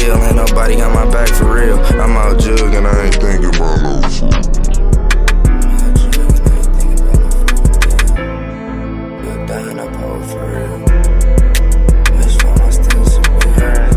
deal. Ain't nobody got my back for real. I'm out jugging, I ain't thinking about no food. Dying up over for real. Bitch, why am I still so weird?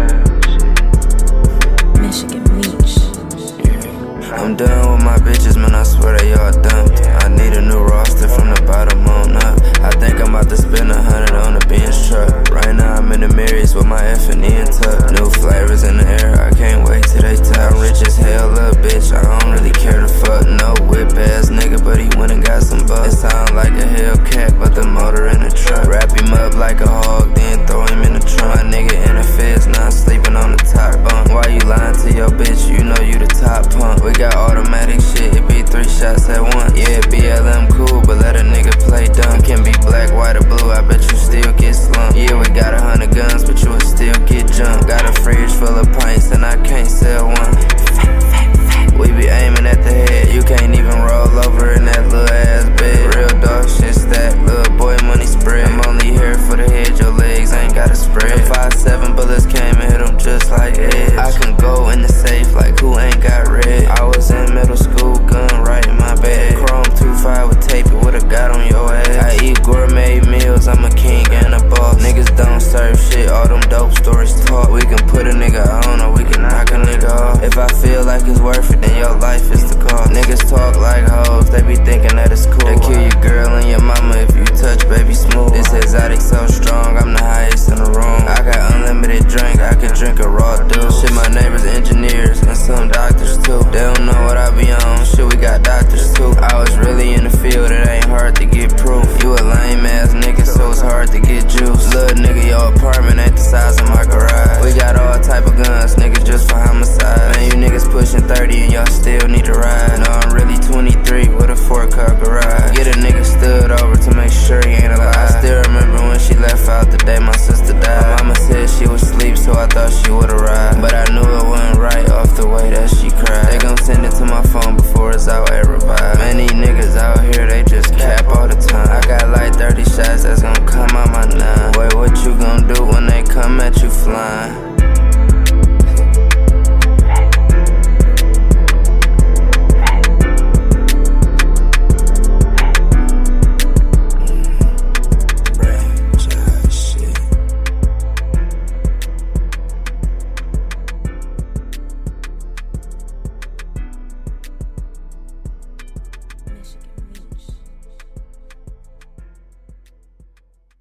Michigan Beach. Yeah. I'm done with my bitches, man, I swear they all dumped. I need a new roster from the bottom on up. I think I'm about to spend 100 on the Benz truck. Right now I'm in the Marys with my F&E and tuck. New flavors in the air, I can't wait till they tell. I'm rich as hell, little bitch, I don't really care to fuck. No whip ass nigga, but he went and got some bucks. It sound like a Hellcat, but the motor in the truck. Wrap him up like a hog, then throw him in the trunk. My nigga in the feds, now sleeping on the top bunk. Why you lying to your bitch? You know you the top punk. We got automatic shit, it be 3 shots at once. Yeah, BLM cool, but let a nigga play dumb. Can be black, white, or blue, I bet you still get slumped. Yeah, we got 100 guns, but you will still get jumped. Got a fridge full of pints, and I can't sell one. We be aiming at the head, you can't even roll over in that little ass bed. Real dog shit stack, little boy money spread. I'm only here for the head, your legs ain't gotta spread. 5-7 bullets came and hit them just like Edge. I can go in the safe like who ain't got red. I was in middle school, gun right in my bed. Chrome 2.5 with tape, it would've got on your ass. I eat gourmet meals, I'm a king and a boss. Niggas don't serve shit, all them dope stories talk. We can put a nigga on or we can knock a nigga off. If I feel like it's worth it, then your life is the cost. Niggas talk like hoes, they be thinking that it's cool. They kill your girl and your mama if you touch baby smooth. This exotic so strong, I'm the highest in the room. I got unlimited drink, I can drink a raw dude. Shit, my neighbors engineers and some doctors too. They don't know what I be on, shit, we got doctors too. I was really in the field, it ain't hard to get proof. You a lame ass nigga, so it's hard to get juice. Little nigga, your apartment ain't the size of my garage. We got all type of guns, niggas just for homicide. Man, you niggas pushing 30 and y'all still need to ride. No, I'm really 23 with a 4-car garage. Get a nigga stood over to make sure he ain't alive. I still remember when she left